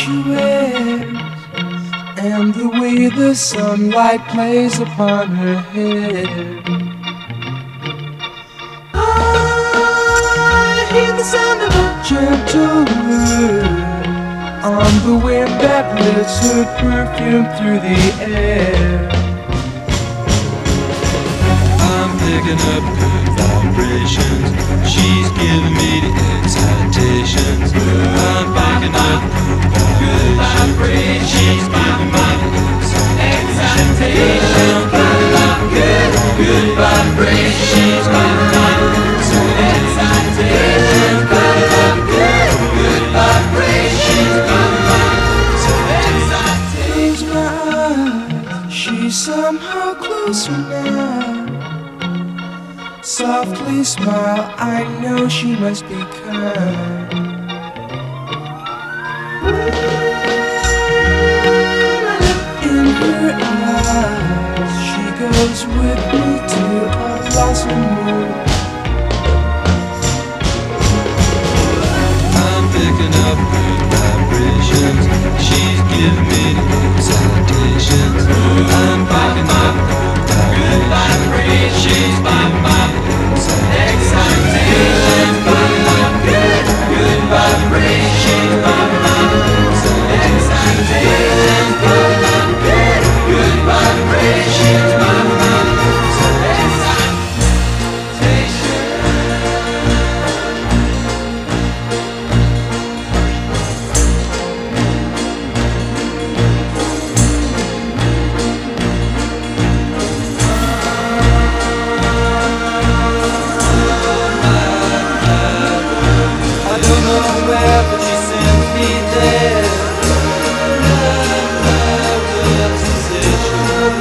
she wears, and the way the sunlight plays upon her hair. I hear the sound of a gentle word on the wind that lifts her perfume through the air. I'm picking up good vibrations. She's giving me the excitations. I'm picking up good vibrations. She's giving me the excitations. Good vibrations. She's giving me the excitations. Good vibrations. Close my eyes, she's somehow closer now. Softly smile, I know she must be kind. In her eyes, she goes with me to a blossom room. I'm picking up good vibrations. She's giving me the excitations. I'm picking up good vibrations. She's giving me the excitations. Good vibrations. She's giving me the excitations. Good vibrations. She's giving me the excitations. I don't know where, but she sends me there. Good sensation.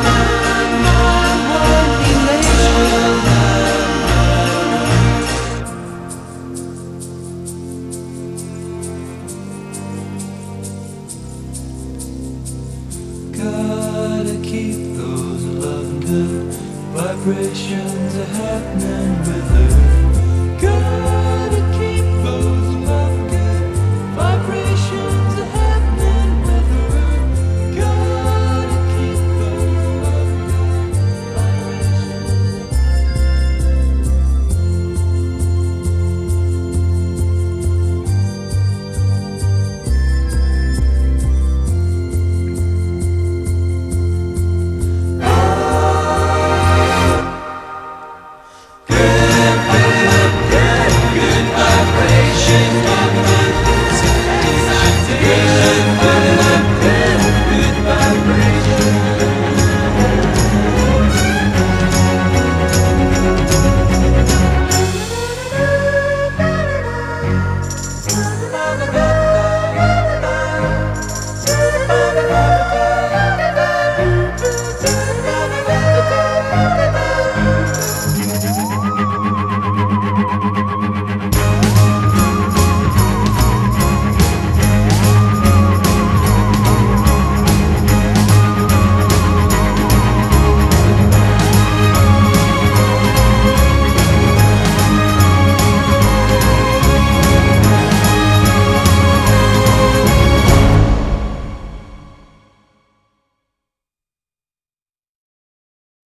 Gotta keep those loving good vibrations are happening with her.